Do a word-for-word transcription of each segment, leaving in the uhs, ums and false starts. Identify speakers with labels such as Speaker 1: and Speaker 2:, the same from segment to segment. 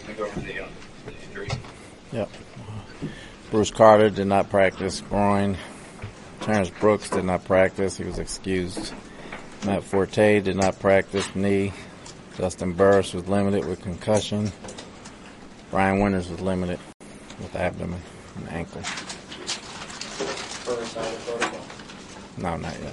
Speaker 1: going to go over the, uh, the injuries.
Speaker 2: Yep. Bruce Carter did not practice groin. Terrence Brooks did not practice. He was excused. Matt Forte did not practice knee. Justin Burris was limited with concussion. Brian Winters was limited with abdomen and ankle.
Speaker 3: First out of protocol?
Speaker 2: No, not yet.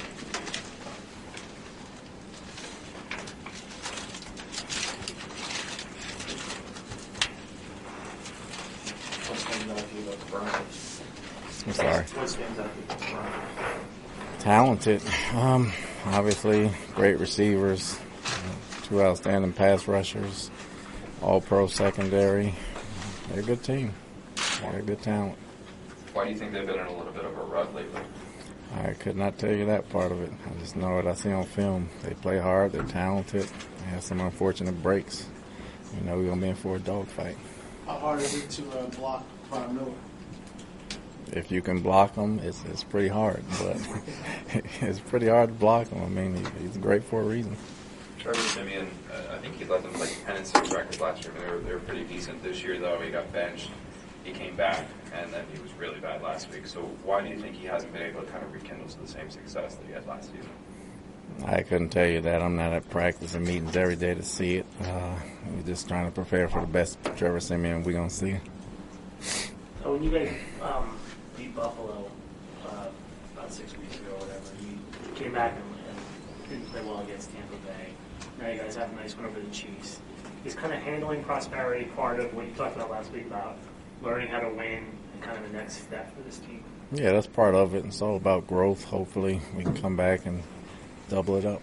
Speaker 3: What stands out to you about the Broncos?
Speaker 2: I'm sorry.
Speaker 3: What stands out to you about the Broncos?
Speaker 2: Talented. Um, obviously, great receivers. Two outstanding pass rushers. All-pro secondary. They're a good team. They're a good talent.
Speaker 1: Why do you think they've been in a little bit of a rut lately?
Speaker 2: I could not tell you that part of it. I just know what I see on film. They play hard. They're talented. They have some unfortunate breaks. You know we're going to be in for a dogfight.
Speaker 4: How hard is it to uh, block Von Miller?
Speaker 2: If you can block him, it's it's pretty hard. But it's pretty hard to block him. I mean, he, he's great for a reason.
Speaker 1: Trevor Siemian, uh, I think he led them like ten and six record last year. They were, they were pretty decent this year, though. He got benched. He came back, and then he was really bad last week. So why do you think he hasn't been able to kind of rekindle to the same success that he had last season?
Speaker 2: I couldn't tell you that. I'm not at practice and meetings every day to see it. Uh, we're just trying to prepare for the best Trevor Siemian we're going to see.
Speaker 5: So when you guys um, beat Buffalo uh, about six weeks ago or whatever, you came back and, and didn't play well against Tampa Bay. Now you guys have a nice win over the Chiefs. Is kind of handling prosperity part of what you talked about last week about learning how to win and kind of the next step for this team?
Speaker 2: Yeah, that's part of it. It's all about growth. Hopefully we can come back and double it up.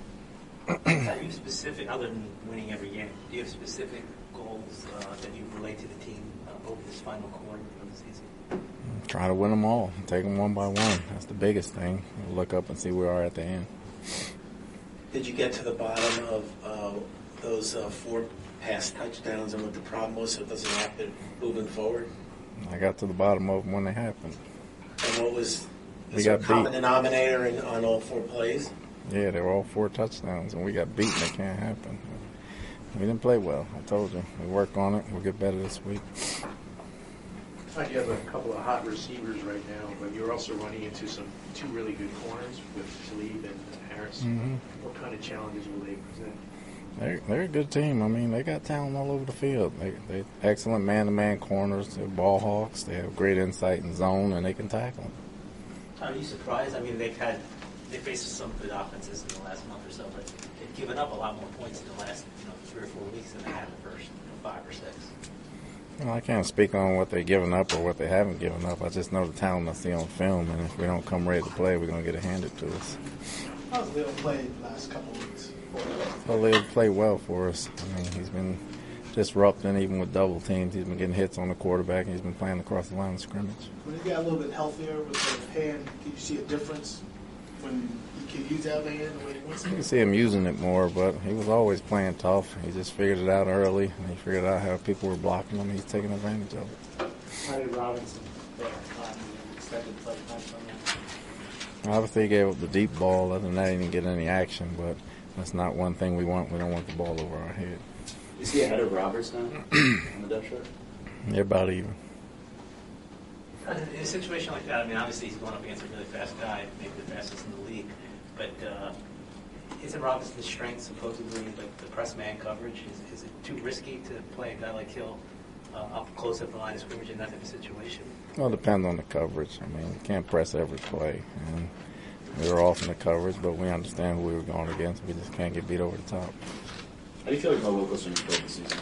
Speaker 6: Are you specific, other than winning every game, do you have specific goals uh, that you relate to the team uh, over this final quarter of the season?
Speaker 2: Try to win them all. Take them one by one. That's the biggest thing. We'll look up and see where we are at the end.
Speaker 7: Did you get to the bottom of uh, those uh, four pass touchdowns and what the problem was so it doesn't happen moving forward?
Speaker 2: I got to the bottom of them when they happened.
Speaker 7: And what was
Speaker 2: We
Speaker 7: is there
Speaker 2: got
Speaker 7: a common
Speaker 2: beat.
Speaker 7: denominator in, on all four plays?
Speaker 2: Yeah, they were all four touchdowns, and we got beaten. It can't happen. We didn't play well. I told you. We work on it. We'll get better this week.
Speaker 4: Like you have a couple of hot receivers right now, but you're also running into some two really good corners with Talib and Harris.
Speaker 2: Mm-hmm.
Speaker 4: What kind of challenges will they present?
Speaker 2: They're, they're a good team. I mean, they got talent all over the field. They they excellent man-to-man corners. They're ball hawks. They have great insight in zone, and they can tackle.
Speaker 6: Are you surprised? I mean, they've had, they faced some good offenses in the last month or so, but they've given up a lot more points in the last, you know, three or four weeks than they had the first, you know, five or six.
Speaker 2: Well, I can't speak on what they've given up or what they haven't given up. I just know the talent I see on film, and if we don't come ready to play, we're going to get it handed to us.
Speaker 4: How's Leo played the last couple of weeks?
Speaker 2: Well, Leo played well for us. I mean, he's been disrupting even with double teams. He's been getting hits on the quarterback, and he's been playing across the line of scrimmage.
Speaker 4: When he got a little bit healthier with the hand, did you see a difference when he could use that hand the way he wants
Speaker 2: You
Speaker 4: to?
Speaker 2: can see him using it more, but he was always playing tough. He just figured it out early, and he figured out how people were blocking him. He's taking advantage of it.
Speaker 5: How did Robinson fare on the extended play time from him?
Speaker 2: Obviously, he gave up the deep ball. Other than that, he didn't get any action, but that's not one thing we want. We don't want the ball over our head.
Speaker 3: Is he ahead of Roberts now on the depth chart?
Speaker 2: They're about even.
Speaker 6: In a situation like that, I mean, obviously he's going up against a really fast guy, maybe the fastest in the league, but uh, isn't Robinson's strength supposedly like the press man coverage? Is, is it too risky to play a guy like Hill uh, up close at the line of scrimmage in that type of situation?
Speaker 2: Well, it depends on the coverage. I mean, you can't press every play. And we were off in the coverage, but we understand who we were going against. We just can't get beat over the top.
Speaker 3: How do you feel like Mo Wilkerson's played this season?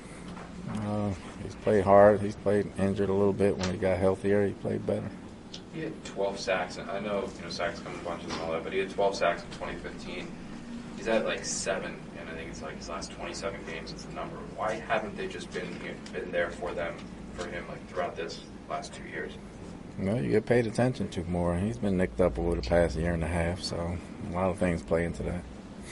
Speaker 2: Uh, he's played hard. He's played injured a little bit. When he got healthier, he played better.
Speaker 1: He had twelve sacks, and I know you know sacks come in bunches and all that, but he had twelve sacks in twenty fifteen. He's at like seven, and I think it's like his last twenty-seven games is the number. Why haven't they just been been there for them, for him, like throughout this last two years?
Speaker 2: Well, you get paid attention to more. He's been nicked up over the past year and a half, so a lot of things play into that.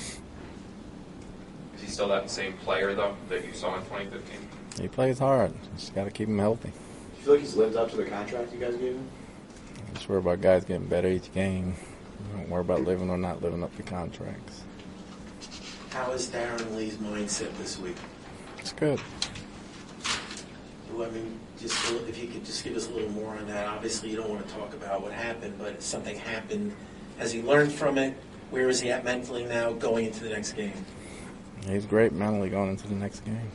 Speaker 1: Is he still that same player though that you saw in twenty fifteen?
Speaker 2: He plays hard. Just got to keep him healthy.
Speaker 3: Do you feel like he's lived up to the contract you guys gave him?
Speaker 2: I'm just worry about guys getting better each game. Don't worry about living or not living up to contracts.
Speaker 7: How is Darren Lee's mindset this week?
Speaker 2: It's good.
Speaker 7: who, I mean, just a little- if you could just give us a little more on that. Obviously, you don't want to talk about what happened, but something happened. Has he learned from it? Where is he at mentally now going into the next game?
Speaker 2: He's great mentally going into the next game.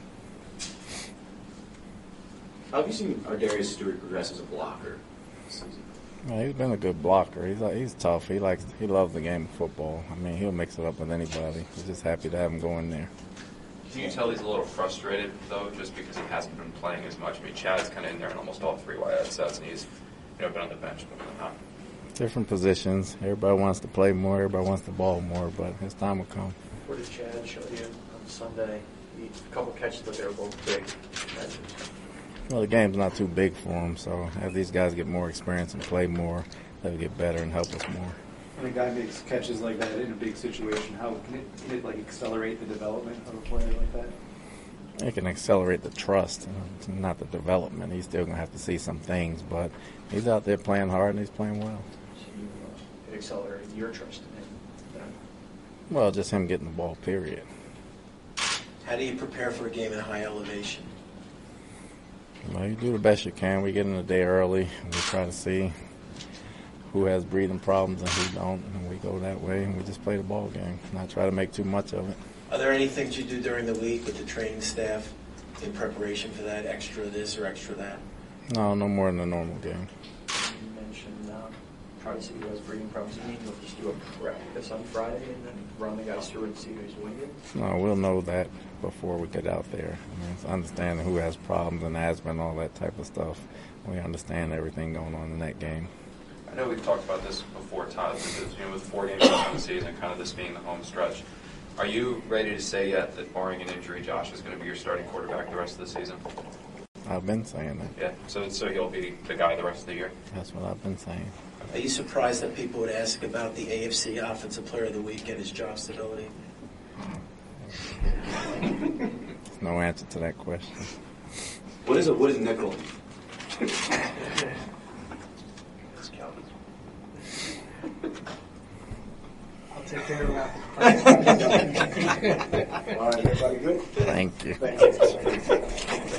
Speaker 3: How have you seen Ardarius Stewart progress as a blocker this season?
Speaker 2: Yeah, he's been a good blocker. He's like, he's tough. He likes he loves the game of football. I mean, he'll mix it up with anybody. He's just happy to have him go in there.
Speaker 1: Can you tell he's a little frustrated, though, just because he hasn't been playing as much? I mean, Chad's kind of in there in almost all three wide sets, and he's, you know, been on the bench, but not.
Speaker 2: Different positions. Everybody wants to play more. Everybody wants the ball more, but his time will come.
Speaker 4: What did Chad show you on Sunday? He, a couple catches, but they were both big catches.
Speaker 2: Well, the game's not too big for him, so as these guys get more experience and play more, they'll get better and help us more.
Speaker 8: When a guy makes catches like that in a big situation, how can it, can it like accelerate the development of a player like that?
Speaker 2: It can accelerate the trust, uh, not the development. He's still going to have to see some things, but he's out there playing hard and he's playing well.
Speaker 4: So you, uh, it accelerated your trust in him. Then.
Speaker 2: Well, just him getting the ball, period.
Speaker 7: How do you prepare for a game in high elevation?
Speaker 2: Well, you do the best you can. We get in the day early, and we try to see who has breathing problems and who don't, and we go that way, and we just play the ball game, not try to make too much of it.
Speaker 7: Are there any things you do during the week with the training staff in preparation for that, extra this or extra that?
Speaker 2: No, no more than a normal game.
Speaker 3: You mentioned um, Charlie City has breathing problems. You mean you'll just do a practice on Friday and then run the guys through and see who's winning?
Speaker 2: No, we'll know that before we get out there. I mean, it's understanding who has problems and asthma and all that type of stuff. We understand everything going on in that game.
Speaker 1: I know we've talked about this before, Todd, because, you know, with four games left in the season, kind of this being the home stretch, are you ready to say yet that barring an injury, Josh is going to be your starting quarterback the rest of the season?
Speaker 2: I've been saying that.
Speaker 1: Yeah, so so he'll be the guy the rest of the year?
Speaker 2: That's what I've been saying.
Speaker 7: Are you surprised that people would ask about the A F C Offensive Player of the Week and his job stability?
Speaker 2: There's no answer to that question.
Speaker 3: What is a what is nickel?
Speaker 5: I'll take care of that.
Speaker 3: All right, everybody good?
Speaker 2: Thank you.
Speaker 3: Thank you.